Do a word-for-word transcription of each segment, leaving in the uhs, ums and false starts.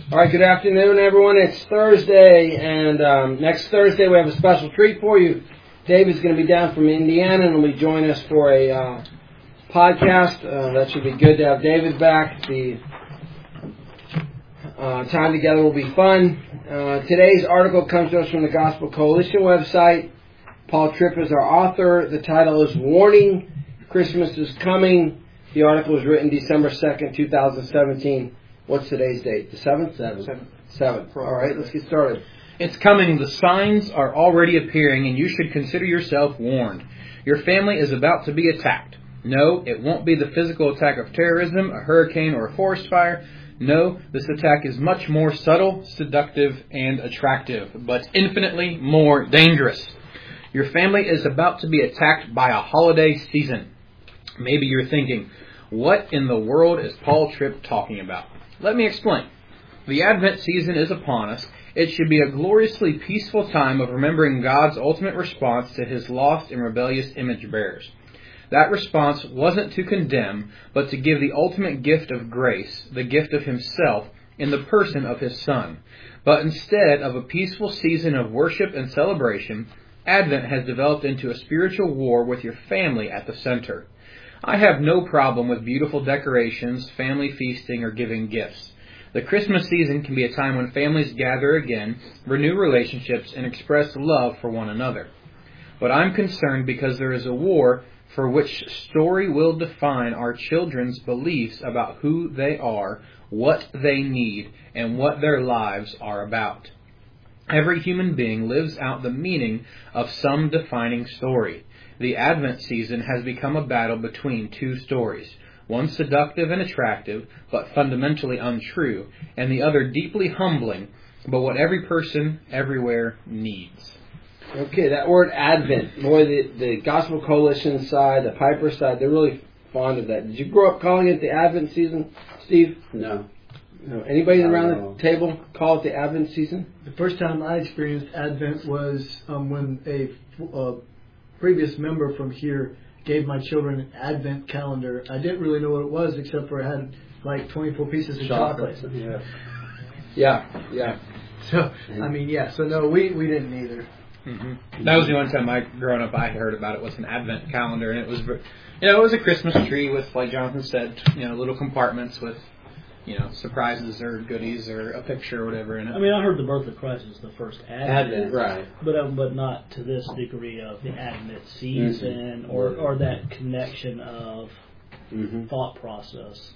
All right, good afternoon, everyone. It's Thursday, and um, next Thursday we have a special treat for you. David's going to be down from Indiana, and will be joining us for a uh, podcast. Uh, that should be good to have David back. The uh, time together will be fun. Uh, today's article comes to us from the Gospel Coalition website. Paul Tripp is our author. The title is Warning, Christmas is Coming. The article was written December second, twenty seventeen. What's today's date? The seventh? Seventh. Seventh. Seventh. All right, let's get started. It's coming. The signs are already appearing, and you should consider yourself warned. Your family is about to be attacked. No, it won't be the physical attack of terrorism, a hurricane, or a forest fire. No, this attack is much more subtle, seductive, and attractive, but infinitely more dangerous. Your family is about to be attacked by a holiday season. Maybe you're thinking, what in the world is Paul Tripp talking about? Let me explain. The Advent season is upon us. It should be a gloriously peaceful time of remembering God's ultimate response to His lost and rebellious image bearers. That response wasn't to condemn, but to give the ultimate gift of grace, the gift of Himself, in the person of His Son. But instead of a peaceful season of worship and celebration, Advent has developed into a spiritual war with your family at the center. I have no problem with beautiful decorations, family feasting, or giving gifts. The Christmas season can be a time when families gather again, renew relationships, and express love for one another. But I'm concerned because there is a war for which story will define our children's beliefs about who they are, what they need, and what their lives are about. Every human being lives out the meaning of some defining story. The Advent season has become a battle between two stories, one seductive and attractive, but fundamentally untrue, and the other deeply humbling, but what every person everywhere needs. Okay, that word Advent, boy, the, the Gospel Coalition side, the Piper side, they're really fond of that. Did you grow up calling it the Advent season, Steve? No. No. Anybody around the table call it the Advent season? The first time I experienced Advent was um, when a uh, previous member from here gave my children an Advent calendar. I didn't really know what it was, except for it had like twenty-four pieces of chocolate. chocolate. Yeah. Yeah, yeah. So, I mean, yeah, so no, we, we didn't either. Mm-hmm. That was the only time I, growing up, I heard about it was an Advent calendar, and it was, you know, it was a Christmas tree with, like Jonathan said, you know, little compartments with, you know, surprises or goodies or a picture or whatever in it. I mean, I heard the birth of Christ is the first Advent, Advent, right? But um, but not to this degree of the Advent season mm-hmm. or or that connection of mm-hmm. thought process.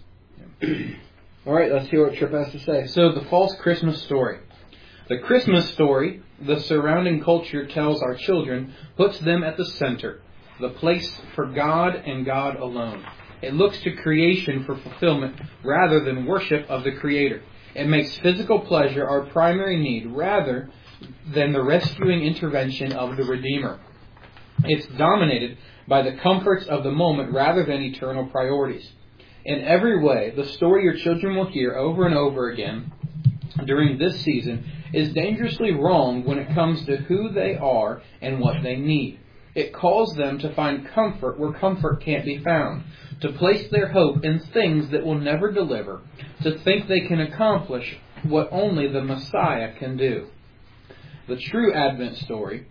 All right, let's hear what Tripp has to say. So the false Christmas story. The Christmas story, the surrounding culture tells our children, puts them at the center, the place for God and God alone. It looks to creation for fulfillment rather than worship of the Creator. It makes physical pleasure our primary need rather than the rescuing intervention of the Redeemer. It's dominated by the comforts of the moment rather than eternal priorities. In every way, the story your children will hear over and over again during this season is dangerously wrong when it comes to who they are and what they need. It calls them to find comfort where comfort can't be found, to place their hope in things that will never deliver, to think they can accomplish what only the Messiah can do. The true Advent story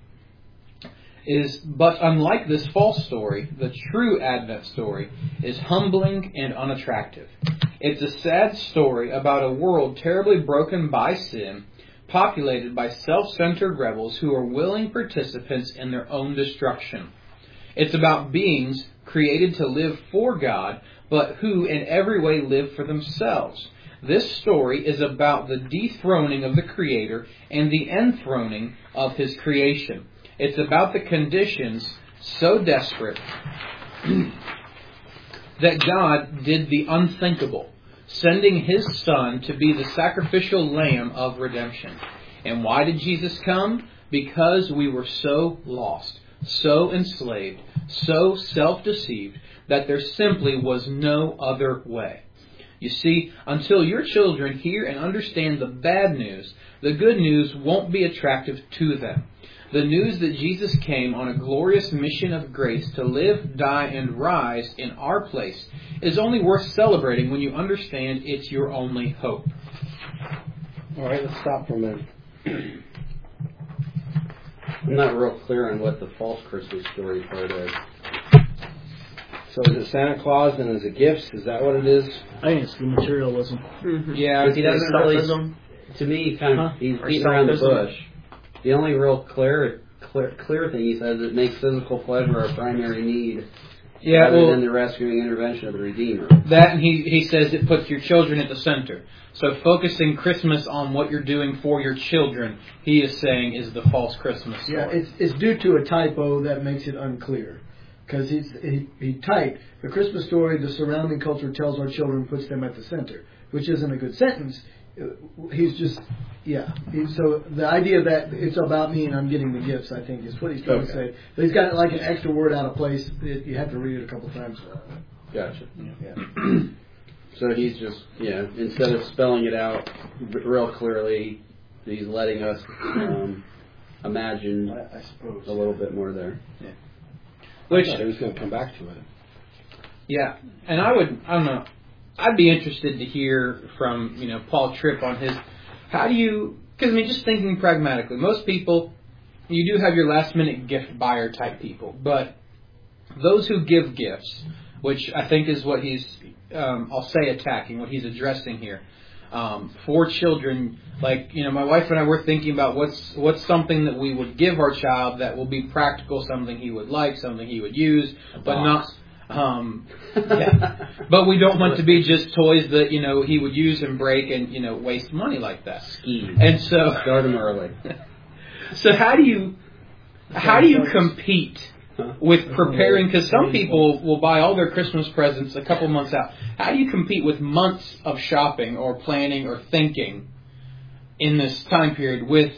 is, but unlike this false story, the true Advent story is humbling and unattractive. It's a sad story about a world terribly broken by sin, populated by self-centered rebels who are willing participants in their own destruction. It's about beings created to live for God, but who in every way live for themselves. This story is about the dethroning of the Creator and the enthroning of His creation. It's about the conditions so desperate that God did the unthinkable, sending His Son to be the sacrificial lamb of redemption. And why did Jesus come? Because we were so lost, so enslaved, so self-deceived, that there simply was no other way. You see, until your children hear and understand the bad news, the good news won't be attractive to them. The news that Jesus came on a glorious mission of grace to live, die, and rise in our place is only worth celebrating when you understand it's your only hope. All right, let's stop for a minute. I'm not real clear on what the false Christmas story part is. So is it Santa Claus and is it gifts? Is that what it is? I think it's the materialism. Mm-hmm. Yeah, Because he doesn't really, Selfism. to me, he kind of, Huh? he's Or beating around the selfism. bush. The only real clear, clear, clear thing he says is it makes physical pleasure our primary need, yeah. rather Well, than the rescuing intervention of the Redeemer. that and he he says it puts your children at the center. So focusing Christmas on what you're doing for your children, he is saying, is the false Christmas story. Yeah, it's it's due to a typo that makes it unclear. Because he's he, he typed, the Christmas story, the surrounding culture tells our children, puts them at the center, which isn't a good sentence. He's just, yeah. He, so the idea that it's about me and I'm getting the gifts, I think, is what he's trying to say. But he's got like an extra word out of place. It, you have to read it a couple times. Gotcha. Yeah. So he's just, yeah, instead of spelling it out real clearly, he's letting us um, imagine I, I suppose. a little bit more there. Yeah. Which Which I was going to come back to it. Yeah, and I would, I don't know, I'd be interested to hear from, you know, Paul Tripp on his, how do you, because I mean, just thinking pragmatically, most people, you do have your last minute gift buyer type people, but those who give gifts, which I think is what he's, um, I'll say attacking, what he's addressing here, um, for children, like, you know, my wife and I were thinking about what's what's something that we would give our child that will be practical, something he would like, something he would use, but not... Um, yeah. But we don't want to be just toys that, you know, he would use and break and, you know, waste money like that. Skis. And so, Start him early. so how do you, how do you compete with preparing? Because some people will buy all their Christmas presents a couple months out. How do you compete with months of shopping or planning or thinking in this time period with,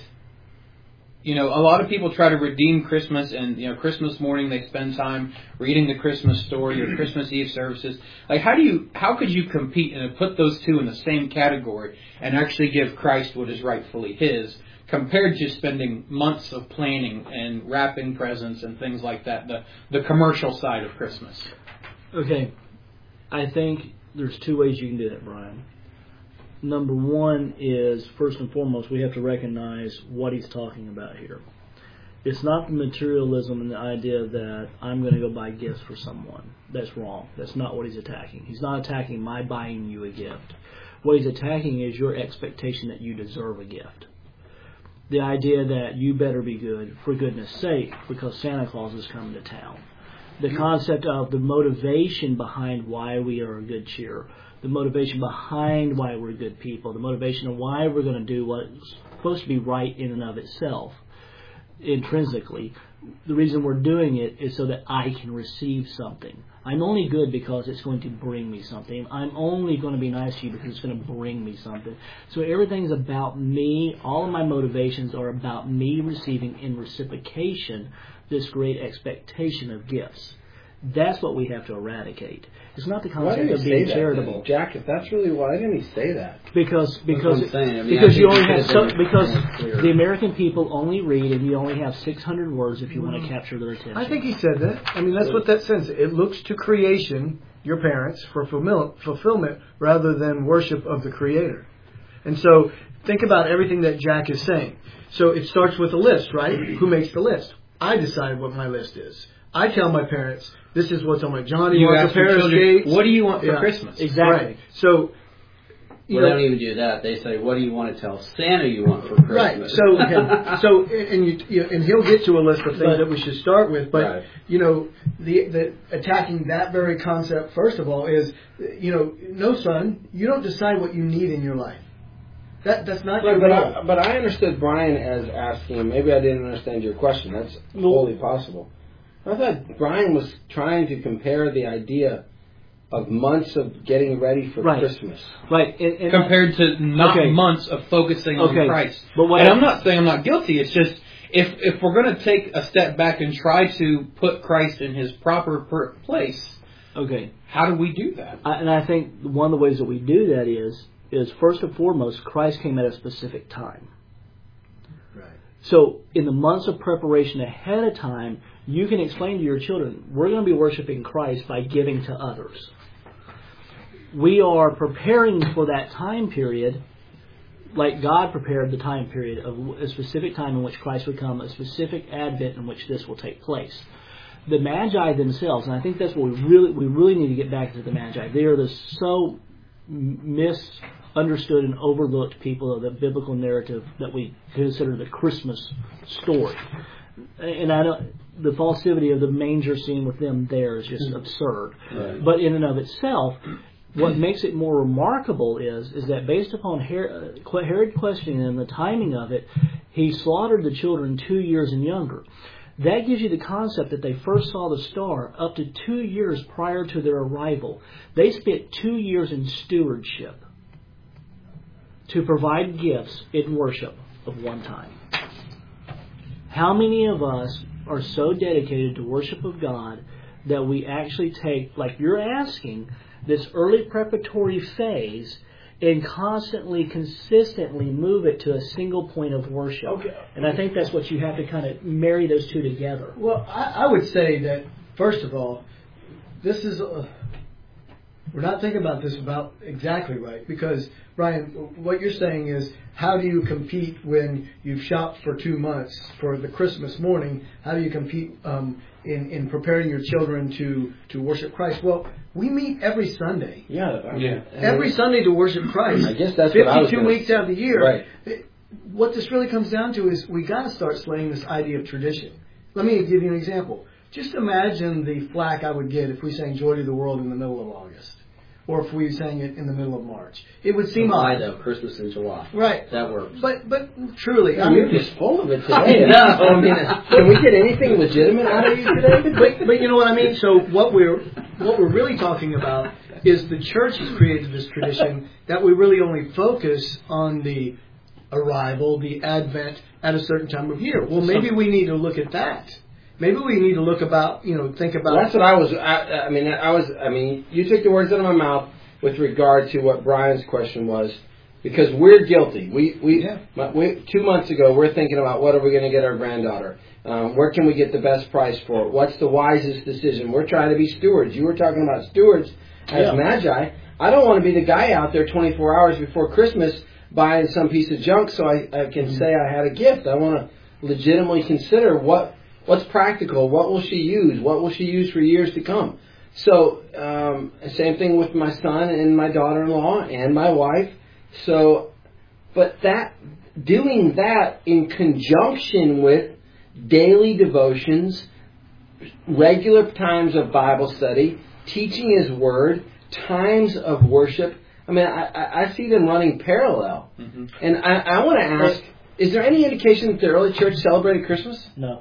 you know, a lot of people try to redeem Christmas, and, you know, Christmas morning they spend time reading the Christmas story or Christmas Eve services. Like, how do you, how could you compete and put those two in the same category and actually give Christ what is rightfully His, compared to spending months of planning and wrapping presents and things like that, the the commercial side of Christmas? Okay, I think there's two ways you can do that, Brian. Number one is, first and foremost, we have to recognize what he's talking about here. It's not the materialism and the idea that I'm going to go buy gifts for someone. That's wrong. That's not what he's attacking. He's not attacking my buying you a gift. What he's attacking is your expectation that you deserve a gift. The idea that you better be good, for goodness sake, because Santa Claus is coming to town. The concept of the motivation behind why we are a good cheer. The motivation behind why we're good people, the motivation of why we're going to do what's supposed to be right in and of itself, intrinsically. The reason we're doing it is so that I can receive something. I'm only good because it's going to bring me something. I'm only going to be nice to you because it's going to bring me something. So everything's about me. All of my motivations are about me receiving in reciprocation this great expectation of gifts. That's what we have to eradicate. It's not the Why concept didn't of he being say charitable. that, Jack? If that's really why didn't he say that? Because because That's what I'm saying. I mean, because I you think only he have could so have been because more clear. the American people only read and you only have six hundred words if you want to capture their attention. I think he said that. I mean, that's what that says. It looks to creation, your parents, for fulfill- fulfillment rather than worship of the Creator. And so think about everything that Jack is saying. So it starts with a list, right? Who makes the list? I decide what my list is. I tell my parents, this is what's on my Johnny You wants a ask your pair of children, skates. what do you want for Yeah. Christmas? Exactly. Right. So, you Well, know, they don't even do that. They say, what do you want to tell Santa you want for Christmas? right. So, okay. so, and you, you, and he'll get to a list of things But- that we should start with. But Right. you know, the the attacking that very concept first of all is, you know, no, son, you don't decide what you need in your life. That that's not Right, your but role. I, but I understood Brian as asking him. Maybe I didn't understand your question. That's totally possible. I thought Brian was trying to compare the idea of months of getting ready for Right. Christmas. Right. And, and Compared to not Okay. months of focusing Okay. on Christ. But what and I- I'm not saying I'm not guilty. It's just if if we're going to take a step back and try to put Christ in His proper per- place, okay. how do we do that? I, and I think one of the ways that we do that is is first and foremost, Christ came at a specific time. Right. So in the months of preparation ahead of time, you can explain to your children, we're going to be worshiping Christ by giving to others. We are preparing for that time period like God prepared the time period of a specific time in which Christ would come, a specific advent in which this will take place. The Magi themselves, and I think that's what we really we really need to get back to the Magi. They are the so misunderstood and overlooked people of the biblical narrative that we consider the Christmas story. And I don't, the falsity of the manger scene with them there is just absurd. Right. But in and of itself, what makes it more remarkable is is that based upon Herod, Herod questioning and the timing of it, he slaughtered the children two years and younger. That gives you the concept that they first saw the star up to two years prior to their arrival. They spent two years in stewardship to provide gifts in worship of one time. How many of us are so dedicated to worship of God that we actually take, like you're asking, this early preparatory phase and constantly, consistently move it to a single point of worship? Okay. And I think that's what you have to kind of marry those two together. Well, I, I would say that, first of all, this is, uh, we're not thinking about this about exactly right. Because, Brian, what you're saying is, how do you compete when you've shopped for two months for the Christmas morning? How do you compete um, in, in preparing your children to, to worship Christ? Well, we meet every Sunday. Yeah. I mean, Yeah. Every Sunday to worship Christ. I guess that's what I was fifty-two gonna weeks out of the year. Right. What this really comes down to is we got to start slaying this idea of tradition. Let me give you an example. Just imagine the flack I would get if we sang Joy to the World in the middle of August, or if we sang it in the middle of March. It would seem July, odd. though, Christmas in July. Right. That works. But but truly, I You're mean, just full of it today. I mean, can we get anything legitimate out of you today? but, but you know what I mean? So what we're what we're really talking about is the church has created this tradition that we really only focus on the arrival, the advent at a certain time of year. Well, maybe we need to look at that. Maybe we need to look about, you know, think about. Well, that's what I was. I, I mean, I was. I mean, you took the words out of my mouth with regard to what Brian's question was, because we're guilty. We we, Yeah. my, we two months ago we're thinking about what are we going to get our granddaughter. Um, where can we get the best price for it? What's the wisest decision? We're trying to be stewards. You were talking about stewards as Yeah. Magi. I don't want to be the guy out there twenty-four hours before Christmas buying some piece of junk so I, I can Mm-hmm. say I had a gift. I want to legitimately consider what what's practical, what will she use, what will she use for years to come. So um, same thing with my son and my daughter-in-law and my wife. So, but that doing that in conjunction with daily devotions, regular times of Bible study, teaching His Word, times of worship. I mean, I, I, I see them running parallel. Mm-hmm. And I, I want to ask, is there any indication that the early church celebrated Christmas? No.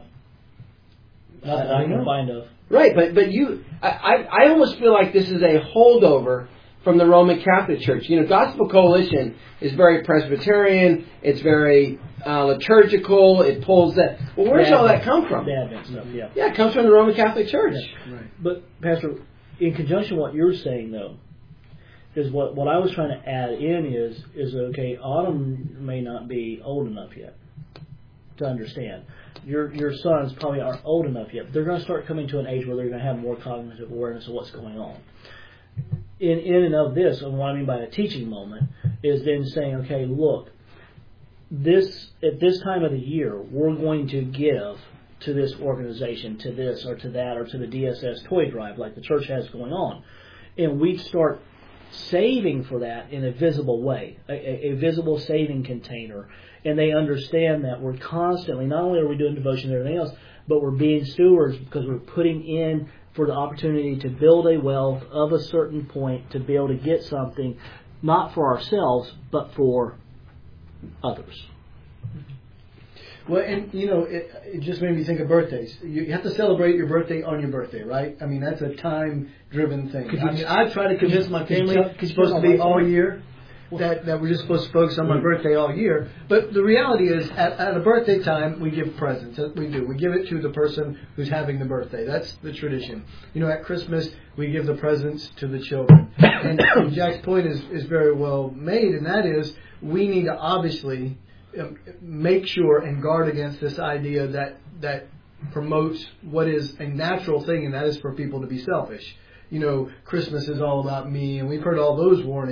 Not that I can find of. Right, but but you, I, I, I almost feel like this is a holdover from the Roman Catholic Church. You know, Gospel Coalition is very Presbyterian. It's very uh, liturgical. It pulls that. Well, where's The all that Advent- come from? The Advent stuff, yeah. Yeah, it comes from the Roman Catholic Church. Yeah. But, Pastor, in conjunction with what you're saying, though, is what, what I was trying to add in is, is okay, Autumn may not be old enough yet to understand. Your your sons probably aren't old enough yet. But they're going to start coming to an age where they're going to have more cognitive awareness of what's going on. In in and of this, and what I mean by a teaching moment, is then saying, okay, look, this at this time of the year, we're going to give to this organization, to this or to that, or to the D S S toy drive like the church has going on. And we'd start saving for that in a visible way, a, a, a visible saving container. And they understand that we're constantly, not only are we doing devotion and everything else, but we're being stewards because we're putting in for the opportunity to build a wealth of a certain point to be able to get something, not for ourselves, but for others. Well, and you know, it, it just made me think of birthdays. You have to celebrate your birthday on your birthday, right? I mean, that's a time-driven thing. Could you- I mean, I try to convince my family you tell- it's supposed to be all year. That, that we're just supposed to focus on my birthday all year. But the reality is, at, at a birthday time, we give presents. That we do. We give it to the person who's having the birthday. That's the tradition. You know, at Christmas, we give the presents to the children. And, and Jack's point is, is very well made, and that is, we need to obviously um, make sure and guard against this idea that, that promotes what is a natural thing, and that is for people to be selfish. You know, Christmas is all about me, and we've heard all those warnings.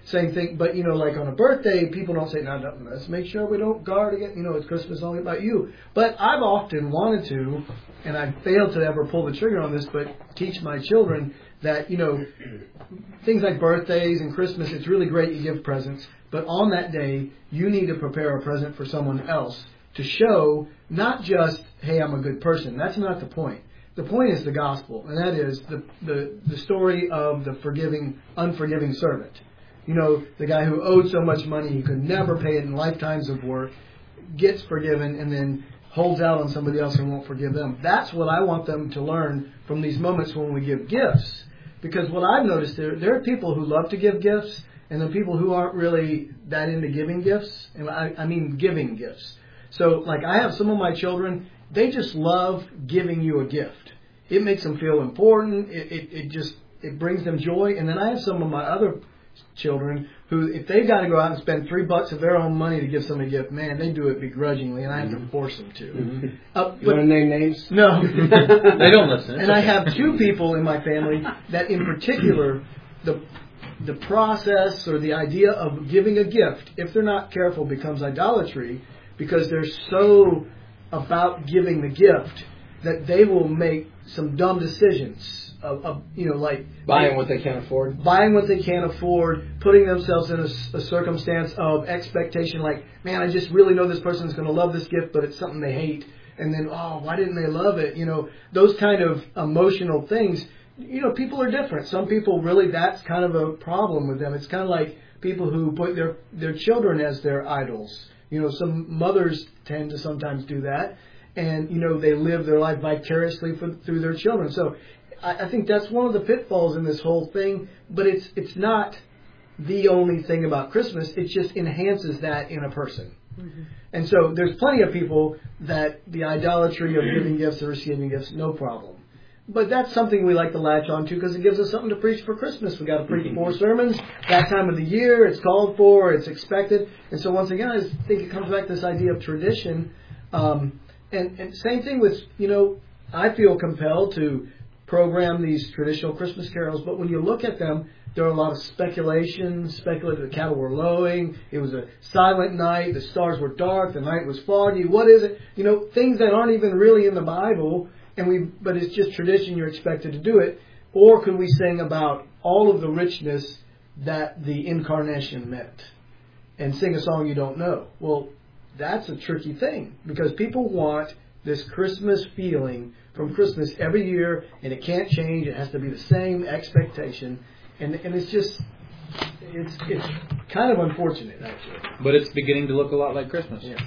same thing. But, you know, like on a birthday, people don't say, no, no, let's make sure we don't guard again. You know, it's Christmas only about you. But I've often wanted to, and I've failed to ever pull the trigger on this, but teach my children that, you know, things like birthdays and Christmas, it's really great you give presents. But on that day, you need to prepare a present for someone else to show not just, hey, I'm a good person. That's not the point. The point is the gospel, and that is the, the, the story of the forgiving, unforgiving servant. You know, the guy who owed so much money he could never pay it in lifetimes of work, gets forgiven, and then holds out on somebody else and won't forgive them. That's what I want them to learn from these moments when we give gifts. Because what I've noticed, there, there are people who love to give gifts, and then people who aren't really that into giving gifts. And I, I mean giving gifts. So, like, I have some of my children, they just love giving you a gift. It makes them feel important. It, it, it just, it brings them joy. And then I have some of my other children who, if they've got to go out and spend three bucks of their own money to give somebody a gift, man, they do it begrudgingly, and I have to force them to. Mm-hmm. Uh, You want to name names? no. They don't listen. It's And I okay. have two people in my family that, in particular, the the process or the idea of giving a gift, if they're not careful, becomes idolatry, because they're so about giving the gift that they will make some dumb decisions of, of you know, like Buying what they can't afford. buying what they can't afford, putting themselves in a, a circumstance of expectation, like, man, I just really know this person is going to love this gift, but it's something they hate. And then, oh, why didn't they love it? You know, those kind of emotional things. You know, people are different. Some people really, that's kind of a problem with them. It's kind of like people who put their, their children as their idols. You know, some mothers tend to sometimes do that. And, you know, they live their life vicariously for, through their children. So I, I think that's one of the pitfalls in this whole thing. But it's it's not the only thing about Christmas. It just enhances that in a person. Mm-hmm. And so there's plenty of people that the idolatry of giving gifts or receiving gifts, no problem. But that's something we like to latch on to because it gives us something to preach for Christmas. We got to preach four sermons that time of the year. It's called for. It's expected. And so once again, I just think it comes back to this idea of tradition. Um, and, and same thing with, you know, I feel compelled to program these traditional Christmas carols. But when you look at them, there are a lot of speculation. Speculative. The cattle were lowing. It was a silent night. The stars were dark. The night was foggy. What is it? You know, things that aren't even really in the Bible. And we, but it's just tradition, you're expected to do it. Or could we sing about all of the richness that the incarnation meant and sing a song you don't know? Well, that's a tricky thing because people want this Christmas feeling from Christmas every year, and it can't change. It has to be the same expectation, and and it's just it's it's kind of unfortunate actually. But it's beginning to look a lot like Christmas. Yes.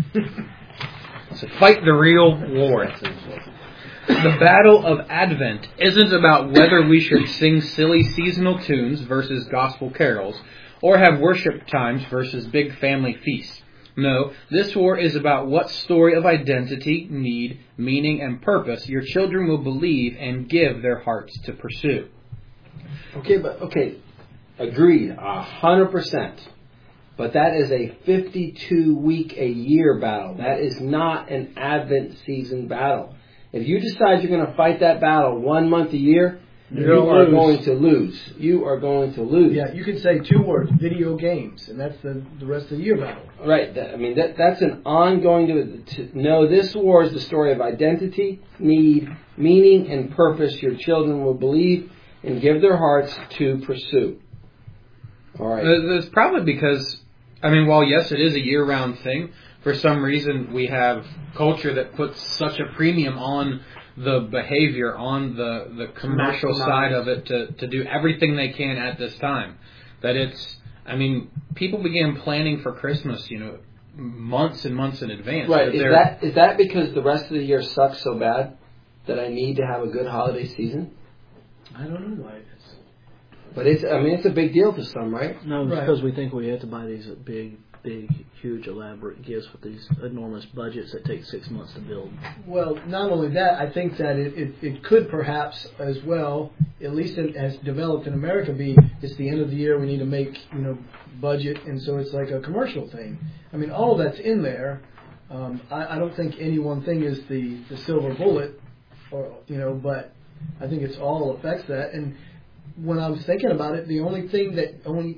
So fight the real war. The battle of Advent isn't about whether we should sing silly seasonal tunes versus gospel carols, or have worship times versus big family feasts. No, this war is about what story of identity, need, meaning, and purpose your children will believe and give their hearts to pursue. Okay, but okay, agreed, a hundred percent. But that is a fifty-two week a year battle. That is not an Advent season battle. If you decide you're going to fight that battle one month a year, You're you are lose. going to lose. You are going to lose. Yeah, you could say two words: video games, and that's the the rest of the year battle. Right. That, I mean, that that's an ongoing. To, to, no, this war is the story of identity, need, meaning, and purpose. Your children will believe and give their hearts to pursue. All right. It's probably because, I mean, while yes, it is a year-round thing, for some reason we have culture that puts such a premium on the behavior, on the, the commercial side of it to, to do everything they can at this time. That it's, I mean, people began planning for Christmas, you know, months and months in advance. Right. Is they're- that is that because the rest of the year sucks so bad that I need to have a good holiday season? I don't know why it is. But it's, I mean, it's a big deal to some, right? No, it's Right. because we think we have to buy these big, big, huge, elaborate gifts with these enormous budgets that take six months to build. Well, not only that, I think that it, it, it could perhaps as well, at least it has developed in America, be it's the end of the year, we need to make, you know, budget, and so it's like a commercial thing. I mean, all that's in there. Um, I, I don't think any one thing is the, the silver bullet, or you know, but I think it's all affects that. And when I was thinking about it, the only thing that only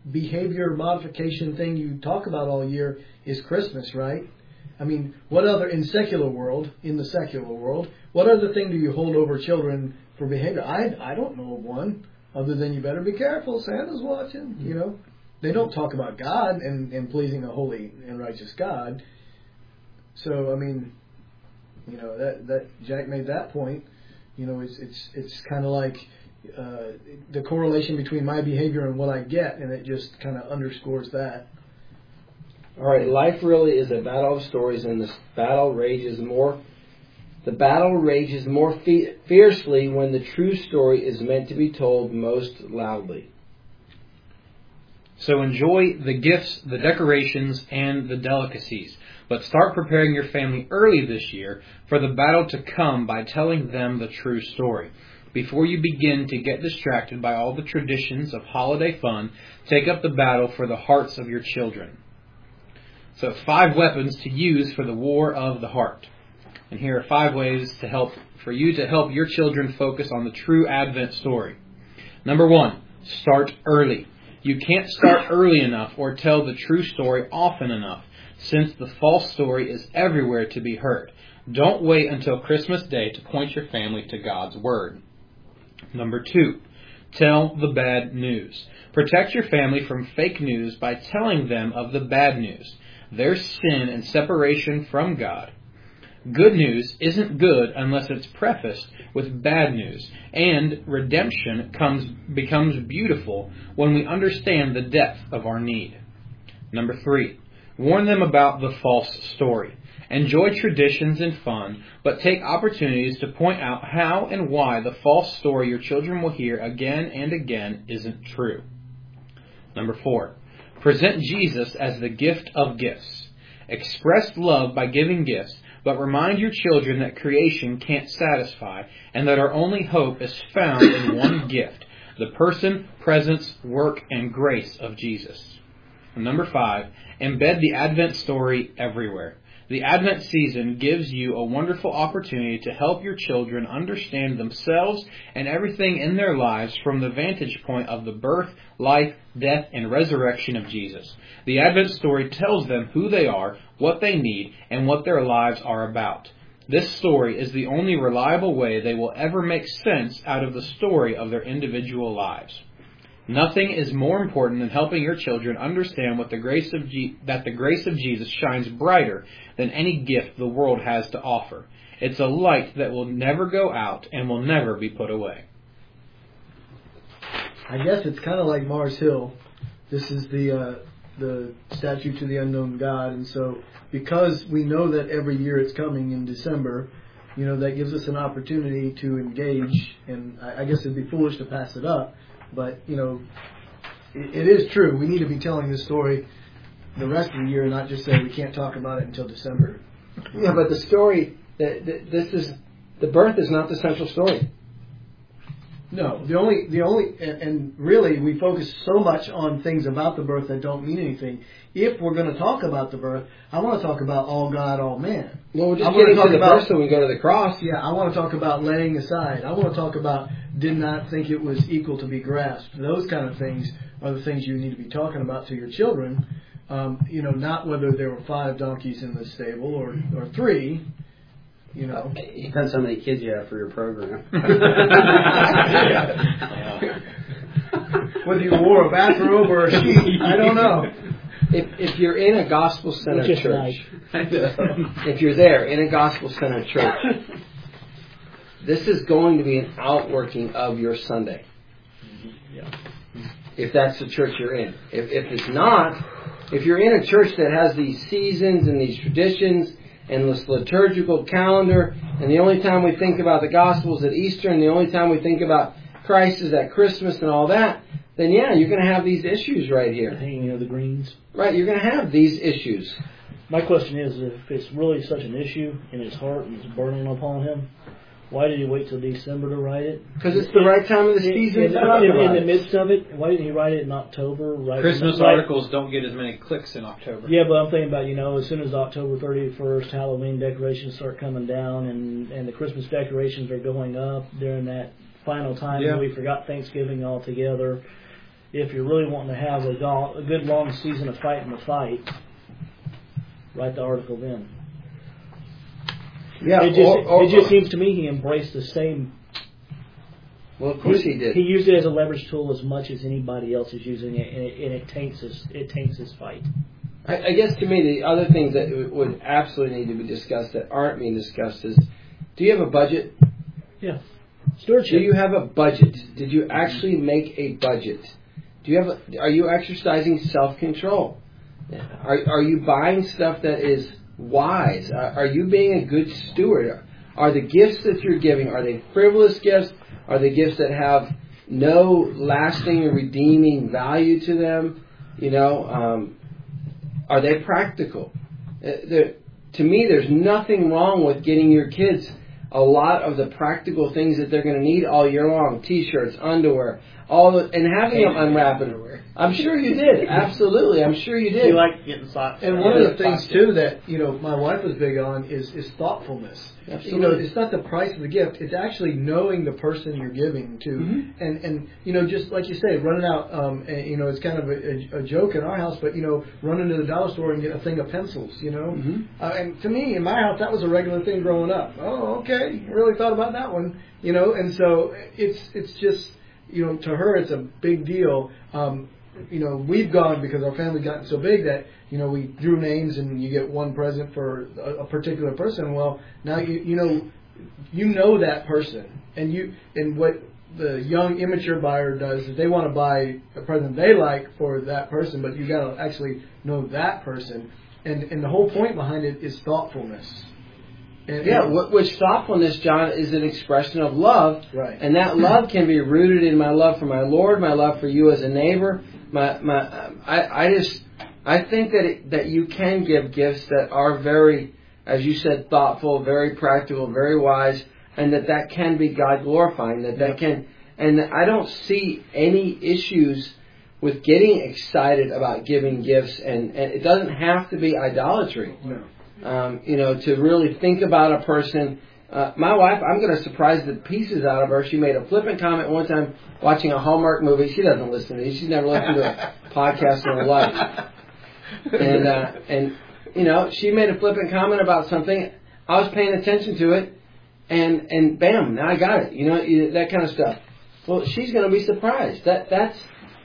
behavior modification thing you talk about all year is Christmas, right? I mean, what other, in secular world, in the secular world, what other thing do you hold over children for behavior? I I don't know of one other than you better be careful, Santa's watching, you know. They don't talk about God and, and pleasing a holy and righteous God. So, I mean, you know, that, that Jack made that point. You know, it's it's it's kind of like uh, the correlation between my behavior and what I get, and it just kind of underscores that. All right, life really is a battle of stories, and this battle rages more. The battle rages more fe- fiercely when the true story is meant to be told most loudly. So enjoy the gifts, the decorations, and the delicacies. But start preparing your family early this year for the battle to come by telling them the true story. Before you begin to get distracted by all the traditions of holiday fun, take up the battle for the hearts of your children. So five weapons to use for the war of the heart. And here are five ways to help for you to help your children focus on the true Advent story. Number one, start early. You can't start early enough or tell the true story often enough, since the false story is everywhere to be heard. Don't wait until Christmas Day to point your family to God's Word. Number two, tell the bad news. Protect your family from fake news by telling them of the bad news, their sin and separation from God. Good news isn't good unless it's prefaced with bad news, and redemption comes becomes beautiful when we understand the depth of our need. Number three, warn them about the false story. Enjoy traditions and fun, but take opportunities to point out how and why the false story your children will hear again and again isn't true. Number four, present Jesus as the gift of gifts. Express love by giving gifts, but remind your children that creation can't satisfy and that our only hope is found in one gift, the person, presence, work, and grace of Jesus. And number five, embed the Advent story everywhere. The Advent season gives you a wonderful opportunity to help your children understand themselves and everything in their lives from the vantage point of the birth, life, death, and resurrection of Jesus. The Advent story tells them who they are, what they need, and what their lives are about. This story is the only reliable way they will ever make sense out of the story of their individual lives. Nothing is more important than helping your children understand what the grace of Je- that the grace of Jesus shines brighter than any gift the world has to offer. It's a light that will never go out and will never be put away. I guess it's kind of like Mars Hill. This is the uh, the statue to the unknown God, and so because we know that every year it's coming in December, you know, that gives us an opportunity to engage, and I, I guess it'd be foolish to pass it up. But, you know, it, it is true. We need to be telling this story the rest of the year, not just say we can't talk about it until December. Yeah, but the story, the, the, this is, the birth is not the central story. No, the only, the only, and, and really we focus so much on things about the birth that don't mean anything. If we're going to talk about the birth, I want to talk about all God, all man. Well, we're just I want to getting talk to the about, birth so we go to the cross. Yeah, I want to talk about laying aside. I want to talk about did not think it was equal to be grasped. Those kind of things are the things you need to be talking about to your children. Um, you know, not whether there were five donkeys in the stable or, or three. You know, it depends how many kids you have for your program. Whether you wore a bathrobe or a sheet, I don't know. If if you're in a gospel-centered Just church, like- if you're there in a gospel-centered church, this is going to be an outworking of your Sunday. Yeah. If that's the church you're in. If if it's not, if you're in a church that has these seasons and these traditions and this liturgical calendar, and the only time we think about the gospel is at Easter, and the only time we think about Christ is at Christmas and all that, then yeah, you're going to have these issues right here. Hanging of the greens. Right, you're going to have these issues. My question is, if it's really such an issue in his heart and it's burning upon him, why did he wait till December to write it? Because it's the right time of the In, season in, to talk in, about in the it. midst of it, why didn't he write it in October? Right, Christmas right, articles don't get as many clicks in October. Yeah, but I'm thinking about, you know, as soon as October thirty-first, Halloween decorations start coming down and, and the Christmas decorations are going up during that final time Yeah. when we forgot Thanksgiving altogether. if you're really wanting to have a, go- a good long season of fighting the fight, write the article then. Yeah, It just, or, or, it just seems to me he embraced the same. well, of course he did. He used it as a leverage tool as much as anybody else is using it, and it, and it taints his it taints his fight. I, I guess to me the other things that would absolutely need to be discussed that aren't being discussed is: do you have a budget? Yeah, Do stewardship. you have a budget? Did you actually make a budget? Do you have? A, are you exercising self-control? Are are you buying stuff that is wise? Are, are you being a good steward? Are the gifts that you're giving, are they frivolous gifts? Are they gifts that have no lasting and redeeming value to them? You know, um, are they practical? Uh, there, to me, there's nothing wrong with getting your kids a lot of the practical things that they're going to need all year long: T-shirts, underwear, all the, and having them unwrap it. I'm sure you did. Absolutely, I'm sure you did. You like getting socks. And one of the things too that you know my wife was big on is is thoughtfulness. Absolutely. You know, it's not the price of the gift; it's actually knowing the person you're giving to, Mm-hmm. and and you know, just like you say, running out. Um, and, you know, it's kind of a, a, a joke in our house, but you know, running to the dollar store and get a thing of pencils. You know, Mm-hmm. uh, and to me, in my house, that was a regular thing growing up. Oh, okay, really thought about that one. You know, and so it's it's just you know, to her, it's a big deal. Um, You know, we've gone because our family's gotten so big that, you know, we drew names and you get one present for a, a particular person. Well, now you you know you know that person, and you and what the young immature buyer does is they want to buy a present they like for that person, but you got to actually know that person, and and the whole point behind it is thoughtfulness. And, Yeah, and, wh- which thoughtfulness, John, is an expression of love. Right. And that love can be rooted in my love for my Lord, my love for you as a neighbor. My, my, I, I just, I think that it, that you can give gifts that are very, as you said, thoughtful, very practical, very wise, and that that can be God glorifying. That that can, and I don't see any issues with getting excited about giving gifts, and, and it doesn't have to be idolatry. No. Um, you know, to really think about a person. Uh, my wife, I'm going to surprise the pieces out of her. She made a flippant comment one time watching a Hallmark movie. She doesn't listen to these. She's never listened to a podcast in her life. And, uh, and, you know, she made a flippant comment about something. I was paying attention to it, and, and bam, now I got it. You know, that kind of stuff. Well, she's going to be surprised. That, that's,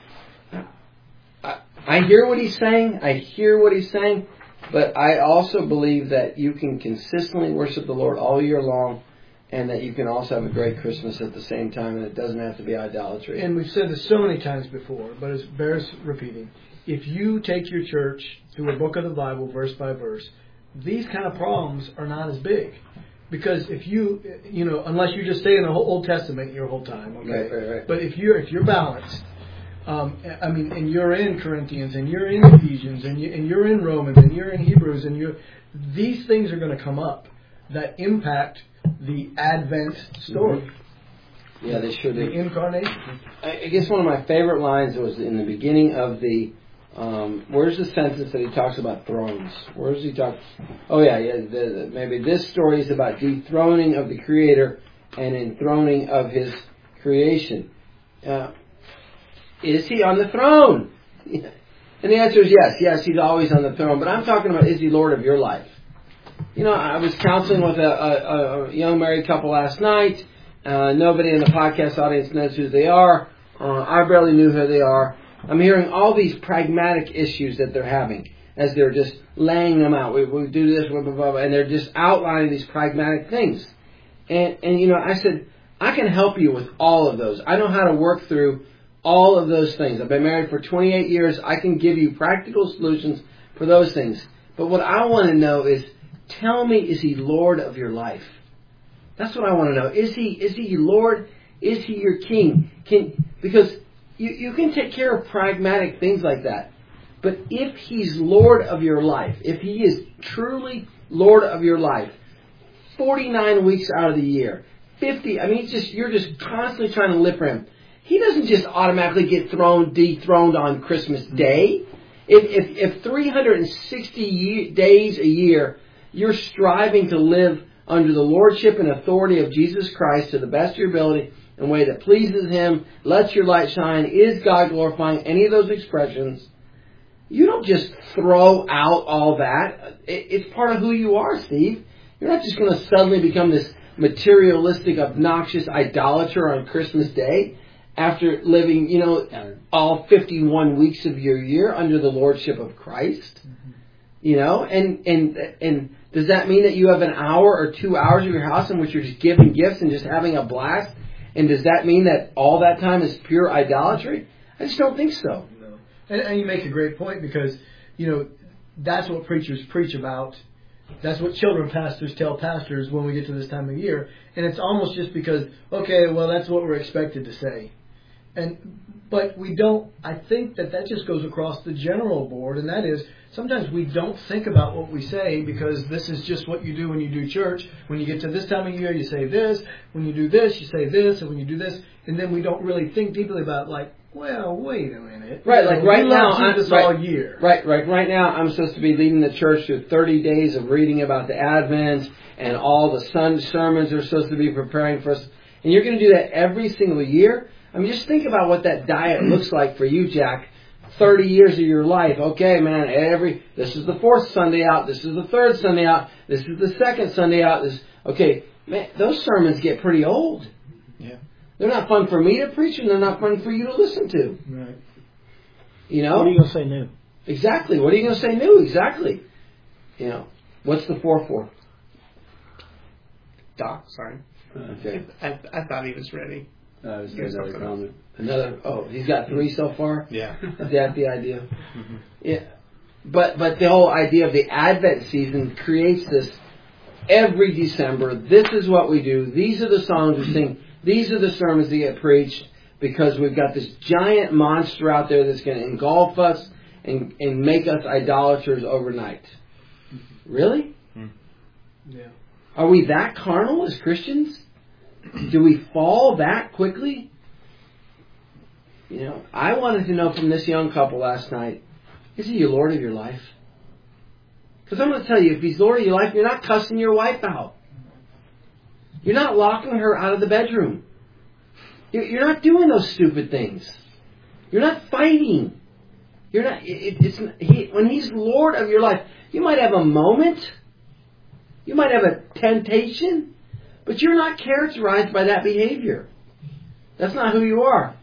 I, I hear what he's saying. I hear what he's saying. But I also believe that you can consistently worship the Lord all year long, and that you can also have a great Christmas at the same time, and it doesn't have to be idolatry. And we've said this so many times before, but it bears repeating. If you take your church through a book of the Bible, verse by verse, these kind of problems are not as big. Because if you, you know, unless you just stay in the Old Testament your whole time, okay? Right, right, right. But if you're if you're balanced, um, I mean, and you're in Corinthians, and you're in Ephesians, and, you, and you're in Romans, and you're in Hebrews, and you, these things are going to come up that impact the Advent story. Mm-hmm. Yeah, they sure The do. incarnation. I I guess one of my favorite lines was in the beginning of the. Um, where's the sentence that he talks about thrones? Where does he talk? Oh yeah, yeah. The, the, maybe this story is about dethroning of the Creator and enthroning of His creation. Uh, is He on the throne? And the answer is yes. Yes, He's always on the throne. But I'm talking about, is He Lord of your life? You know, I was counseling with a, a, a young married couple last night. Uh, nobody in the podcast audience knows who they are. Uh, I barely knew who they are. I'm hearing all these pragmatic issues that they're having as they're just laying them out. We, we do this, blah, blah, blah, and they're just outlining these pragmatic things. And, and, you know, I said, I can help you with all of those. I know how to work through all of those things. I've been married for twenty-eight years. I can give you practical solutions for those things. But what I want to know is, tell me, is He Lord of your life? That's what I want to know. Is He is He Lord? Is He your King? Can because you, you can take care of pragmatic things like that. But if He's Lord of your life, if He is truly Lord of your life, forty-nine weeks out of the year, fifty, I mean, it's just you're just constantly trying to live for Him. He doesn't just automatically get thrown, dethroned on Christmas Day. If, if, if three hundred sixty ye- days a year you're striving to live under the lordship and authority of Jesus Christ to the best of your ability, in a way that pleases Him, lets your light shine, is God glorifying, any of those expressions, you don't just throw out all that. It's part of who you are, Steve. You're not just going to suddenly become this materialistic, obnoxious idolater on Christmas Day after living, you know, all fifty-one weeks of your year under the lordship of Christ. Mm-hmm. You know, and, and, and does that mean that you have an hour or two hours of your house in which you're just giving gifts and just having a blast? And does that mean that all that time is pure idolatry? I just don't think so. No. And, and you make a great point because, you know, that's what preachers preach about. That's what children pastors tell pastors when we get to this time of year. And it's almost just because, okay, well, that's what we're expected to say. And but we don't, I think that that just goes across the general board, and that is sometimes we don't think about what we say because this is just what you do when you do church. When you get to this time of year, you say this. When you do this, you say this. And when you do this, and then we don't really think deeply about, like, well, wait a minute. Right, like right now, I'm this right, all year. Right, right. Right now, I'm supposed to be leading the church through thirty days of reading about the Advent, and all the Sunday sermons are supposed to be preparing for us. And you're going to do that every single year? I mean, just think about what that diet looks like for you, Jack. thirty years of your life. Okay, man, every, this is the fourth Sunday out. This is the third Sunday out. This is the second Sunday out. This, okay, man, those sermons get pretty old. Yeah. They're not fun for me to preach, and they're not fun for you to listen to. Right. You know? What are you going to say new? Exactly. What are you going to say new? Exactly. You know, what's the four for? Doc, sorry. Okay. I, I thought he was ready. Uh, I was Here's another something comment. Another, oh, he's got three so far? Yeah. Is that the idea? Mm-hmm. Yeah. But but the whole idea of the Advent season creates this every December. This is what we do. These are the songs we sing. These are the sermons that get preached because we've got this giant monster out there that's going to engulf us and, and make us idolaters overnight. Really? Yeah. Are we that carnal as Christians? Do we fall that quickly? You know, I wanted to know from this young couple last night, is He your Lord of your life? Because I'm going to tell you, if He's Lord of your life, you're not cussing your wife out. You're not locking her out of the bedroom. You're not doing those stupid things. You're not fighting. You're not. It, it's he, when He's Lord of your life, you might have a moment. You might have a temptation. But you're not characterized by that behavior. That's not who you are.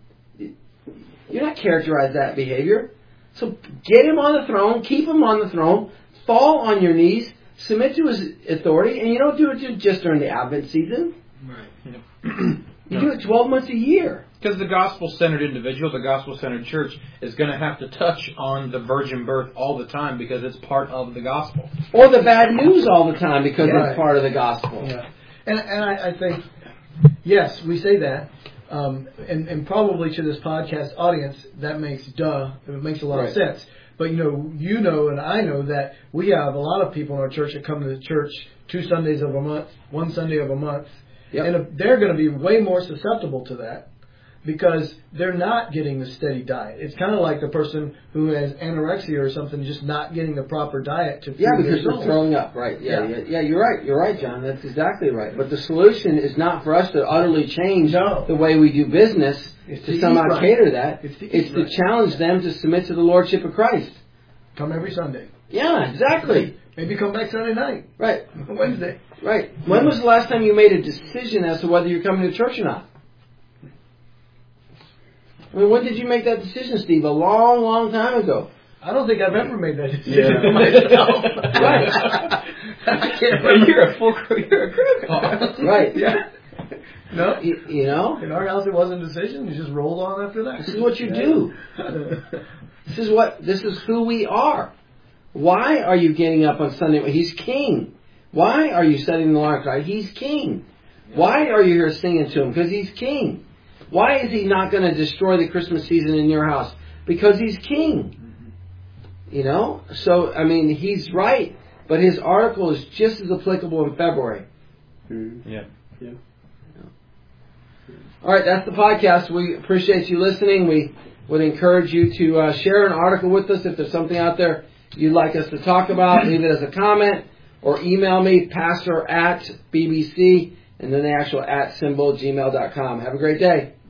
You're not characterized by that behavior. So get Him on the throne, keep Him on the throne, fall on your knees, submit to His authority, and you don't do it just during the Advent season. Right. Yeah. You do it twelve months a year. Because the gospel-centered individual, the gospel-centered church, is going to have to touch on the virgin birth all the time because it's part of the gospel. Or the bad news all the time because Right. it's part of the gospel. Yeah. And and I, I think, yes, we say that. Um, and, and probably to this podcast audience, that makes duh. It makes a lot Right. of sense. But, you know, you know and I know that we have a lot of people in our church that come to the church two Sundays of a month, one Sunday of a month. Yep. And if they're going to be way more susceptible to that because they're not getting the steady diet. It's kind of like the person who has anorexia or something, just not getting the proper diet to feed Yeah, because their you're soul. throwing up, right? Yeah, yeah, Yeah. yeah, you're right. You're right, John. That's exactly right. But the solution is not for us to utterly change No. the way we do business It's to to somehow eat right. cater that. It's to eat It's to right. challenge them to submit to the Lordship of Christ. Come every Sunday. Yeah, exactly. Maybe come back Sunday night, Right, Wednesday. right. When was the last time you made a decision as to whether you're coming to church or not? I mean, when did you make that decision, Steve? A long, long time ago. I don't think I've ever made that decision Yeah. for myself. Right. I can't remember. You're a full, you're a critical. Right. Yeah. No. You, you know? In our house, it wasn't a decision. You just rolled on after that. This is what you do. This is what. This is who we are. Why are you getting up on Sunday? He's King. Why are you setting the alarm clock? He's King. Why are you here singing to Him? Because He's King. Why is He not going to destroy the Christmas season in your house? Because He's King. You know? So, I mean, He's right. But His article is just as applicable in February. Mm-hmm. Yeah. Yeah. All right, that's the podcast. We appreciate you listening. We would encourage you to uh, share an article with us if there's something out there you'd like us to talk about. Leave it as a comment or email me, pastor at b b c and then the actual at symbol, gmail dot com. Have a great day.